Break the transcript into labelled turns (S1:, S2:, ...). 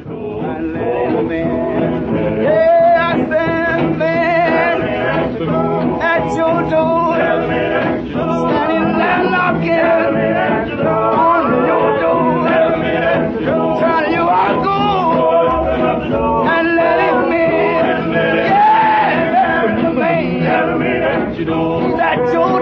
S1: let him in. Yeah, I stand there at your door, standing there knocking on your door, telling you I'll go and let him in. Yeah, let him in. He's at your